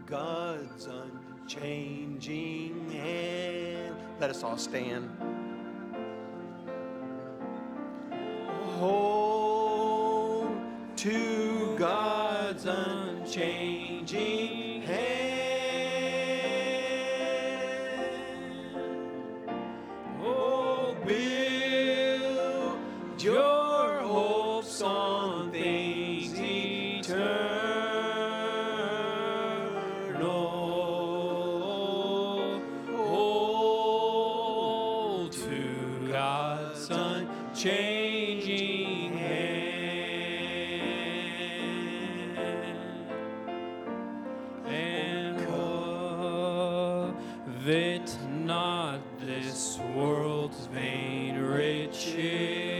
God's unchanging hand. Let us all stand. Hold to God's unchanging hand. Oh, build your hopes on things eternal. Hold to God's unchanging hand, and covet not this world's vain riches,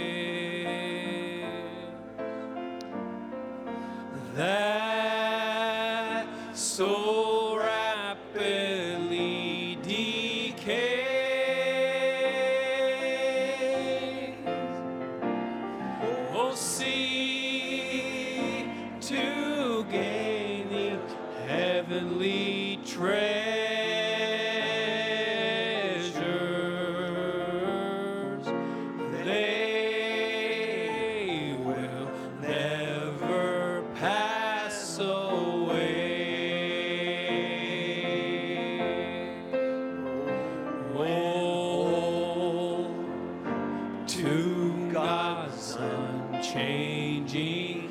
that so rapidly decays. Oh, seek to gain the heavenly treasures. They will never pass away. Oh, to God's unchanging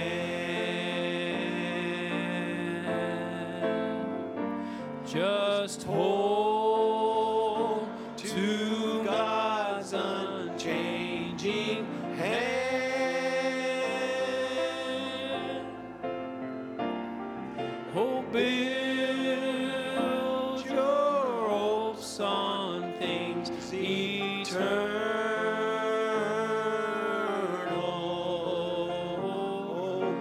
hand. Just hold to God's unchanging hand. Oh, build your hopes on things eternal.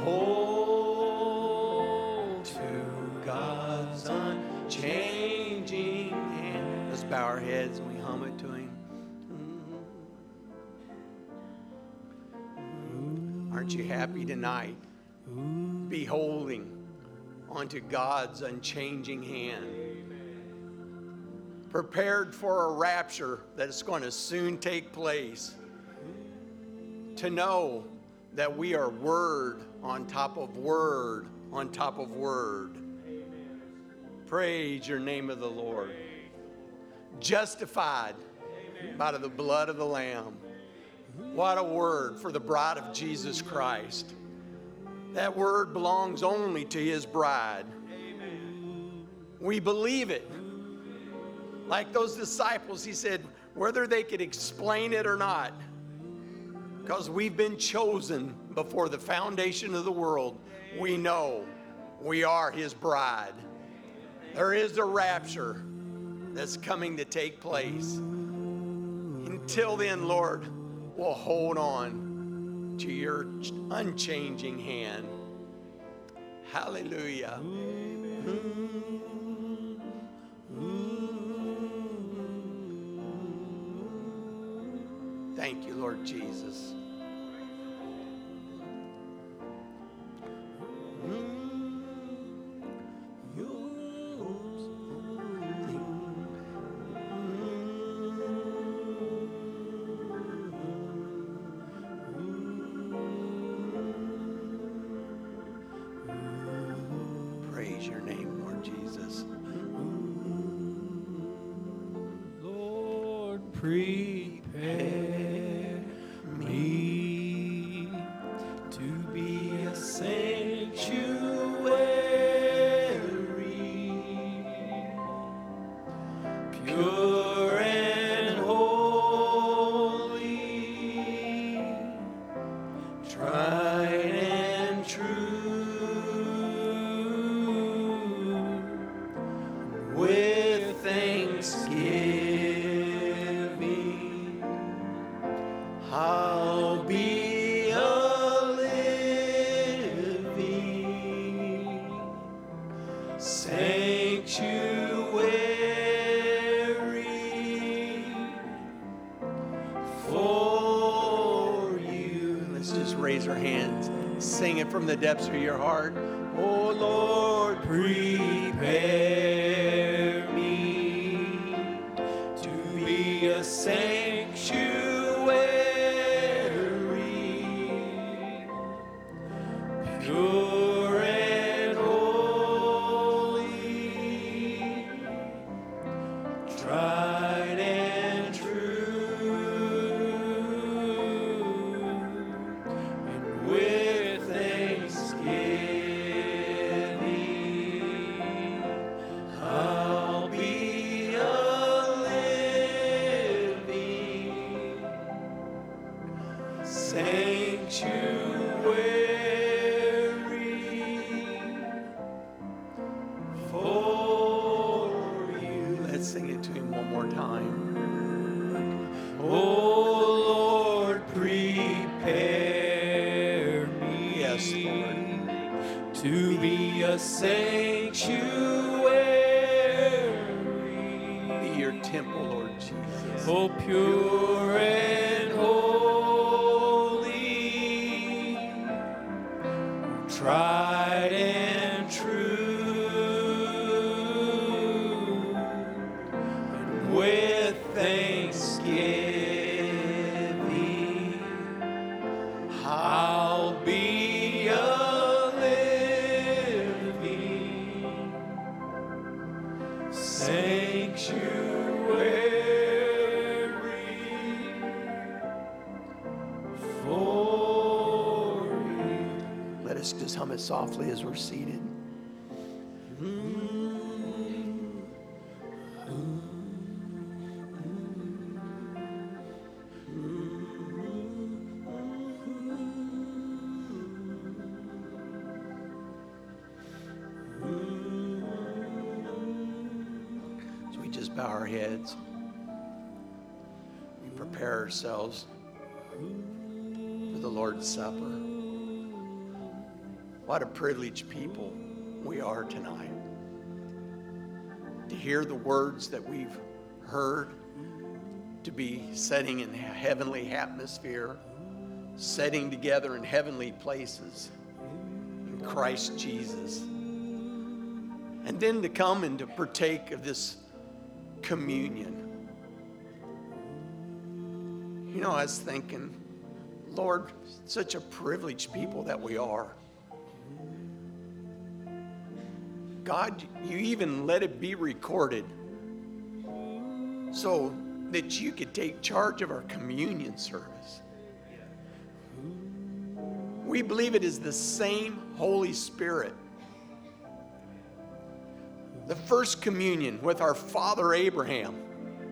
Hold to God's unchanging hand. Let's bow our heads and we hum it to Him. Aren't you happy tonight? Beholding onto God's unchanging hand. Prepared for a rapture that is going to soon take place. To know that we are word on top of word on top of word. Praise your name of the Lord. Justified by the blood of the Lamb. What a word for the bride of Jesus Christ. That word belongs only to His bride. We believe it. Like those disciples, He said, whether they could explain it or not, because we've been chosen before the foundation of the world, we know we are His bride. There is a rapture that's coming to take place. Until then, Lord, we'll hold on to your unchanging hand. Hallelujah. Thank you, Lord Jesus. Praise your name, Lord Jesus. Lord, prepare me to be a sanctuary, pure and holy, tried and true, with thanksgiving, I'll be a living sanctuary for you. Let's just raise our hands, sing it from the depths of your heart. Oh Lord, prepare me to be a sanctuary, pure and holy, tried and true, and with thanksgiving I'll be a living sanctuary for you. Let's sing it to him one more time. Oh Lord, prepare me Yes, Lord. to be a sanctuary, Be your temple, Lord Jesus. oh pure and holy, tried and true, and with thanksgiving I'll be a living sanctuary for you. Let us just hum it softly as we're seated. So we just bow our heads. We prepare ourselves for the Lord's Supper. What a privileged people we are tonight. To hear the words that we've heard, to be setting in a heavenly atmosphere, setting together in heavenly places in Christ Jesus. And then to come and to partake of this communion. You know, I was thinking, Lord, such a privileged people that we are. God, you even let it be recorded so that you could take charge of our communion service. We believe it is the same Holy Spirit. The first communion with our father Abraham.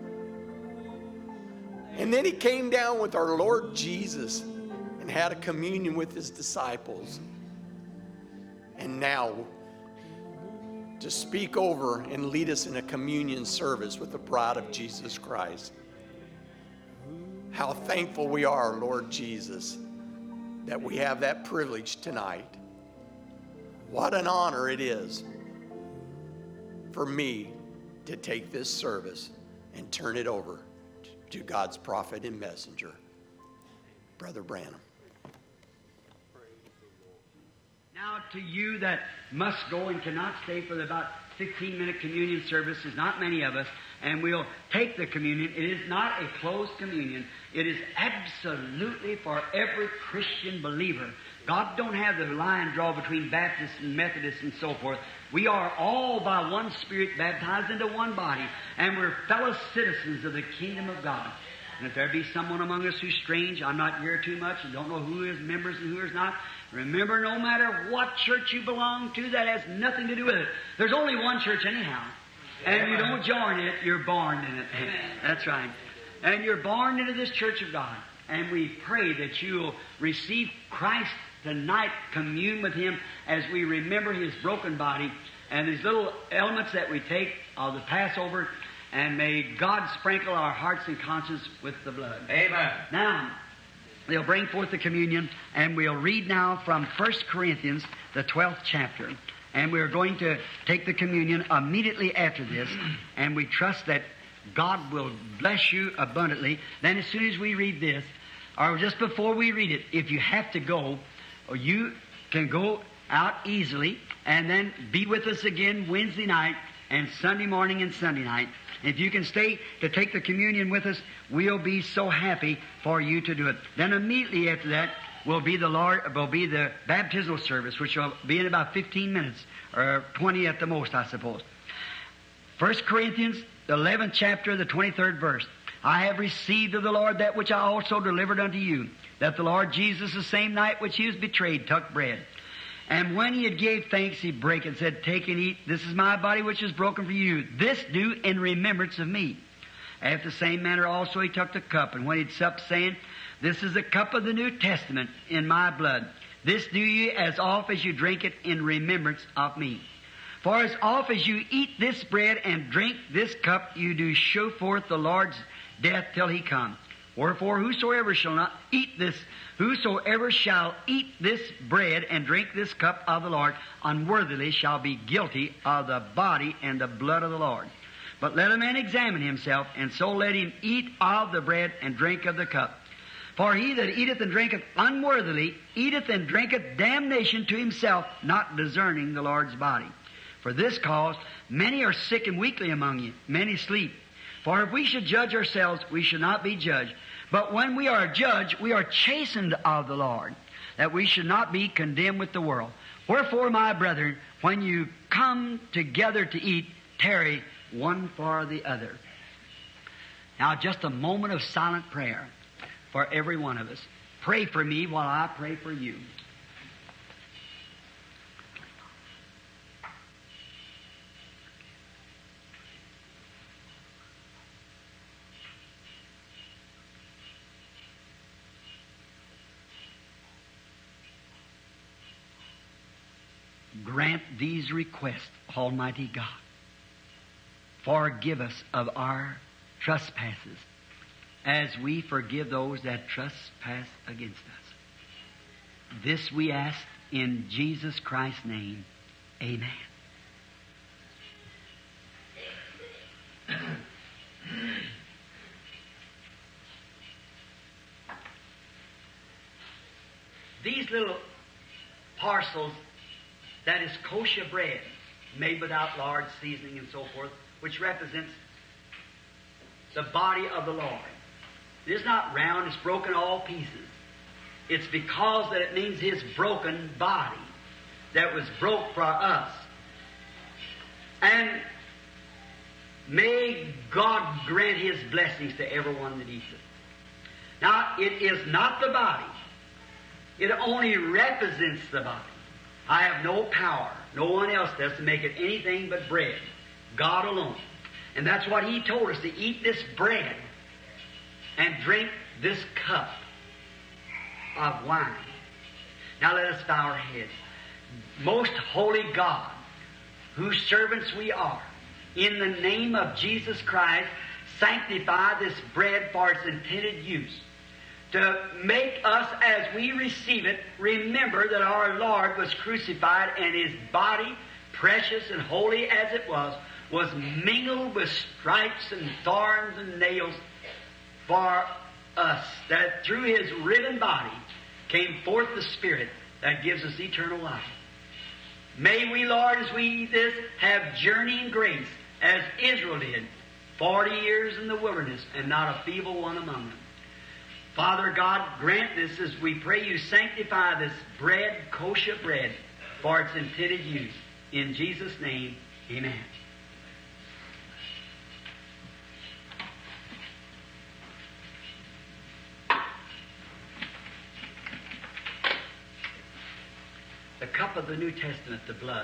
And then he came down with our Lord Jesus and had a communion with his disciples. And now, to speak over and lead us in a communion service with the bride of Jesus Christ. How thankful we are, Lord Jesus, that we have that privilege tonight. What an honor it is for me to take this service and turn it over to God's prophet and messenger, Brother Branham. Now to you that must go and cannot stay for the about 15-minute communion service, there's not many of us, and we'll take the communion. It is not a closed communion. It is absolutely for every Christian believer. God don't have the line drawn between Baptists and Methodists and so forth. We are all by one Spirit baptized into one body, and we're fellow citizens of the kingdom of God. And if there be someone among us who's strange, I'm not here too much, and don't know who is members and who is not, remember, no matter what church you belong to, that has nothing to do with it. There's only one church anyhow. And you don't join it, you're born in it. That's right. And you're born into this church of God. And we pray that you'll receive Christ tonight, commune with Him as we remember His broken body and these little elements that we take of the Passover. And may God sprinkle our hearts and conscience with the blood. Amen. Now, they'll bring forth the communion, and we'll read now from 1 Corinthians, the 12th chapter. And we're going to take the communion immediately after this, and we trust that God will bless you abundantly. Then as soon as we read this, or just before we read it, if you have to go, or you can go out easily, and then be with us again Wednesday night and Sunday morning and Sunday night. If you can stay to take the communion with us, we'll be so happy for you to do it. Then immediately after that will be the baptismal service, which will be in about 15 minutes, or 20 at the most, I suppose. 1 Corinthians, the 11th chapter, the 23rd verse. I have received of the Lord that which I also delivered unto you, that the Lord Jesus, the same night which he was betrayed, took bread. And when he had gave thanks, he brake and said, Take and eat, this is my body which is broken for you. This do in remembrance of me. After the same manner also he took the cup, and when he had supped, saying, This is the cup of the New Testament in my blood. This do ye as oft as you drink it in remembrance of me. For as oft as you eat this bread and drink this cup, you do show forth the Lord's death till he come. Wherefore whosoever shall eat this bread and drink this cup of the Lord unworthily shall be guilty of the body and the blood of the Lord. But let a man examine himself, and so let him eat of the bread and drink of the cup. For he that eateth and drinketh unworthily eateth and drinketh damnation to himself, not discerning the Lord's body. For this cause many are sick and weakly among you, many sleep. For if we should judge ourselves, we should not be judged. But when we are judged, we are chastened of the Lord, that we should not be condemned with the world. Wherefore, my brethren, when you come together to eat, tarry one for the other. Now, just a moment of silent prayer for every one of us. Pray for me while I pray for you. Grant these requests, Almighty God. Forgive us of our trespasses, as we forgive those that trespass against us. This we ask in Jesus Christ's name. Amen. These little parcels, that is kosher bread, made without lard, seasoning, and so forth, which represents the body of the Lord. It is not round, it's broken all pieces. It's because that it means His broken body that was broke for us. And may God grant His blessings to everyone that eats it. Now, it is not the body. It only represents the body. I have no power, no one else does, to make it anything but bread. God alone. And that's what He told us, to eat this bread and drink this cup of wine. Now let us bow our heads. Most holy God, whose servants we are, in the name of Jesus Christ, sanctify this bread for its intended use. To make us, as we receive it, remember that our Lord was crucified and His body, precious and holy as it was mingled with stripes and thorns and nails for us, that through His riven body came forth the Spirit that gives us eternal life. May we, Lord, as we eat this, have journeying grace, as Israel did, 40 years in the wilderness, and not a feeble one among them. Father God, grant this as we pray You sanctify this bread, kosher bread, for its intended use. In Jesus' name, amen. The cup of the New Testament, the blood.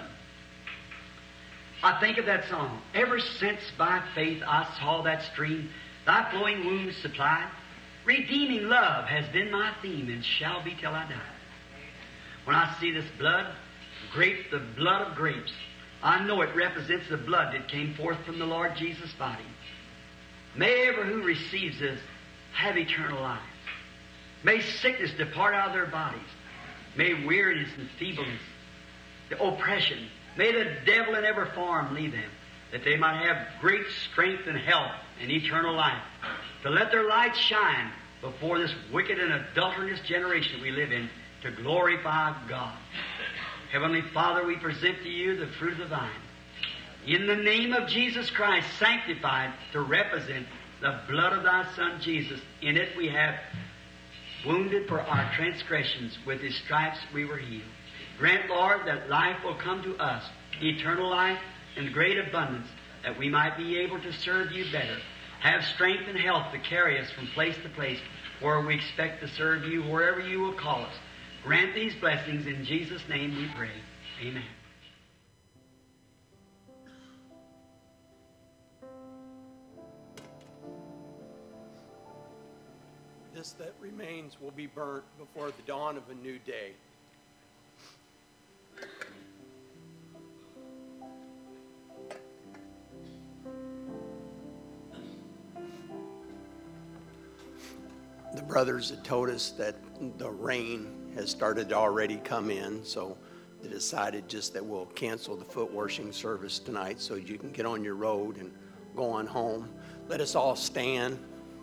I think of that song. Ever since by faith I saw that stream, Thy flowing wounds supplied, redeeming love has been my theme and shall be till I die. When I see this blood, the blood of grapes, I know it represents the blood that came forth from the Lord Jesus' body. May everyone who receives this have eternal life. May sickness depart out of their bodies. May weariness and feebleness, the oppression, may the devil in every form leave them, that they might have great strength and health and eternal life, to let their light shine before this wicked and adulterous generation we live in, to glorify God. Heavenly Father, we present to you the fruit of the vine. In the name of Jesus Christ, sanctified to represent the blood of thy Son Jesus. In it we have wounded for our transgressions. With his stripes we were healed. Grant, Lord, that life will come to us, eternal life in great abundance, that we might be able to serve you better. Have strength and health to carry us from place to place where we expect to serve you, wherever you will call us. Grant these blessings in Jesus' name we pray. Amen. This that remains will be burnt before the dawn of a new day. The brothers had told us that the rain has started to already come in, so they decided just that we'll cancel the foot washing service tonight so you can get on your road and go on home. Let us all stand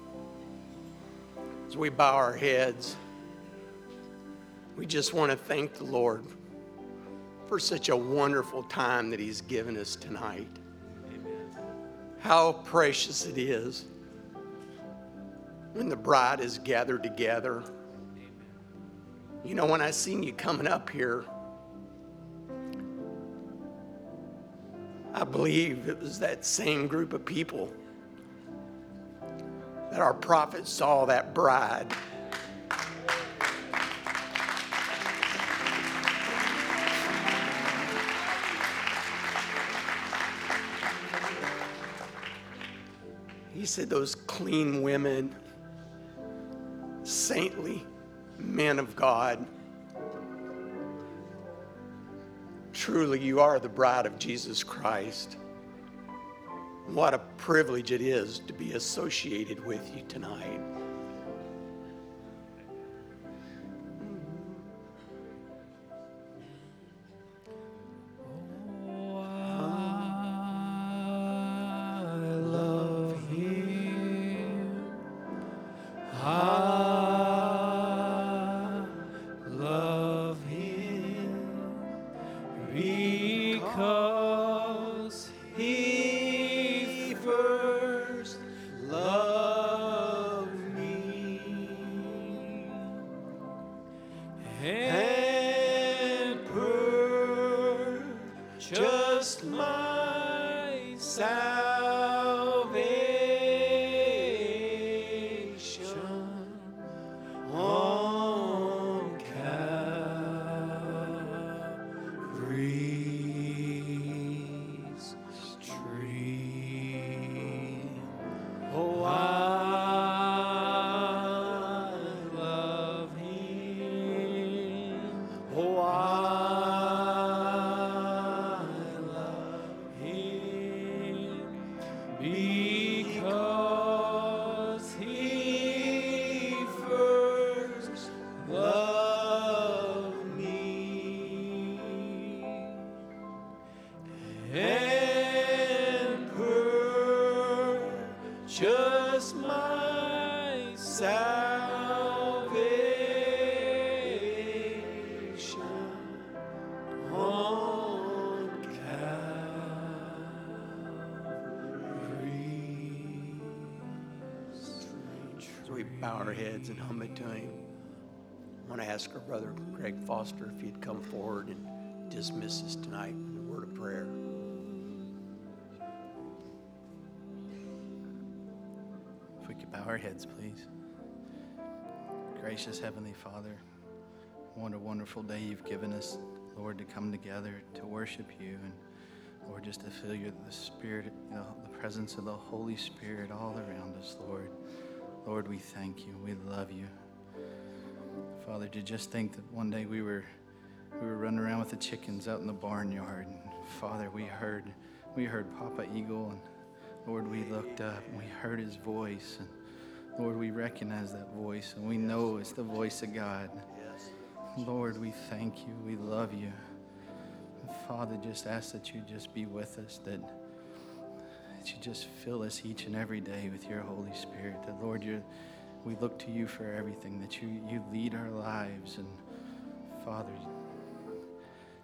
as we bow our heads. We just want to thank the Lord for such a wonderful time that He's given us tonight. Amen. How precious it is when the bride is gathered together. Amen. You know, when I seen you coming up here, I believe it was that same group of people that our prophet saw that bride. He said those clean women, saintly men of God, truly you are the bride of Jesus Christ. What a privilege it is to be associated with you tonight. And hum it to Him. I want to ask our brother Greg Foster if he'd come forward and dismiss us tonight in a word of prayer. If we could bow our heads, please. Gracious Heavenly Father, what a wonderful day you've given us, Lord, to come together to worship you, and Lord, just to feel the Spirit, the presence of the Holy Spirit all around us, Lord. Lord, we thank you. We love you. Father, to just think that one day we were running around with the chickens out in the barnyard. And Father, we heard Papa Eagle, and Lord, we looked up and we heard his voice. And Lord, we recognize that voice, and we know it's the voice of God. Yes. Lord, we thank you. We love you. And Father, just ask that you just be with us, that you just fill us each and every day with your Holy Spirit. That, Lord, we look to you for everything, that you lead our lives. And Father,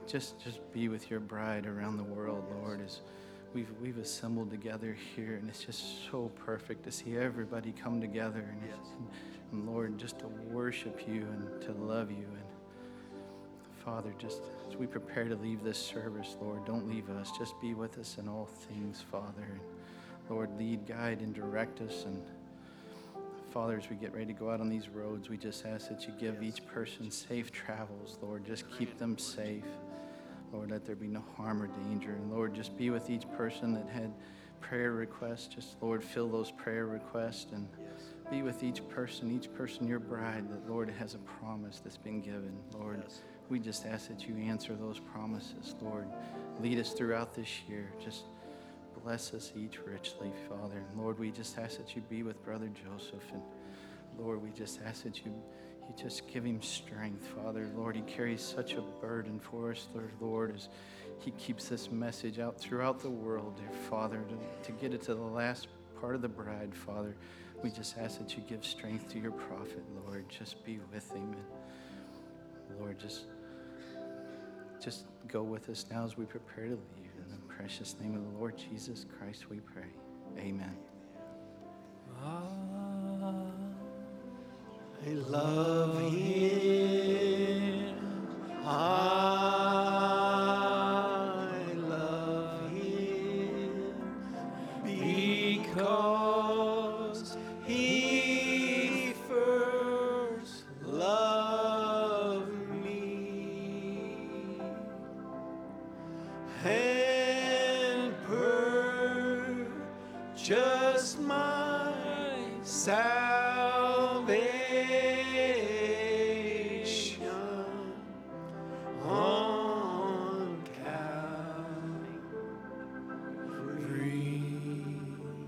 just be with your bride around the world, Lord, as we've assembled together here, and it's just so perfect to see everybody come together, and Lord, just to worship you and to love you. And Father, just as we prepare to leave this service, Lord, don't leave us. Just be with us in all things, Father. And Lord, lead, guide, and direct us. And Father, as we get ready to go out on these roads, we just ask that you give each person safe travels, Lord. Just keep them safe. Lord, let there be no harm or danger. And Lord, just be with each person that had prayer requests. Just, Lord, fill those prayer requests, and be with each person, your bride, that, Lord, has a promise that's been given. Lord, we just ask that you answer those promises, Lord. Lead us throughout this year. Just bless us each richly, Father. And Lord, we just ask that you be with Brother Joseph. And Lord, we just ask that you just give him strength, Father. Lord, he carries such a burden for us, Lord, as he keeps this message out throughout the world, dear Father, to get it to the last part of the bride, Father. We just ask that you give strength to your prophet, Lord. Just be with him. And Lord, just go with us now as we prepare to leave. In the precious name of the Lord Jesus Christ, we pray. Amen. I love him. I love him because he first loved me and purchased my salvation on Calvary's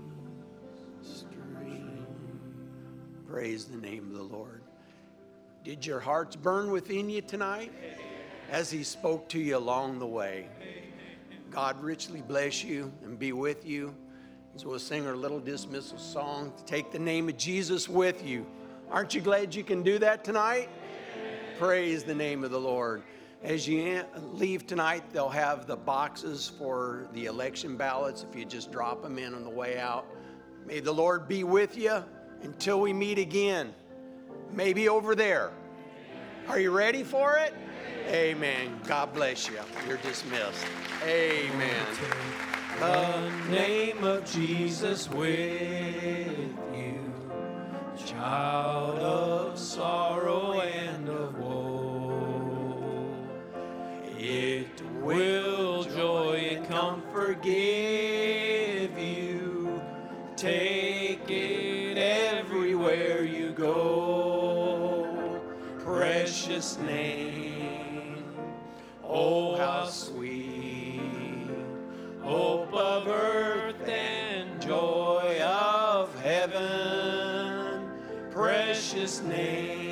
stream. Praise the name of the Lord. Did your hearts burn within you tonight as he spoke to you along the way? God richly bless you and be with you. So we'll sing our little dismissal song to take the name of Jesus with you. Aren't you glad you can do that tonight? Praise the name of the Lord. As you leave tonight, they'll have the boxes for the election ballots if you just drop them in on the way out. May the Lord be with you until we meet again. Maybe over there. Are you ready for it? Amen. God bless you. You're dismissed. Amen. The name of Jesus with you, child of sorrow and of woe. It will joy and comfort give you. Take it everywhere you go. Precious name, oh how sweet. Hope of earth and joy of heaven, precious name.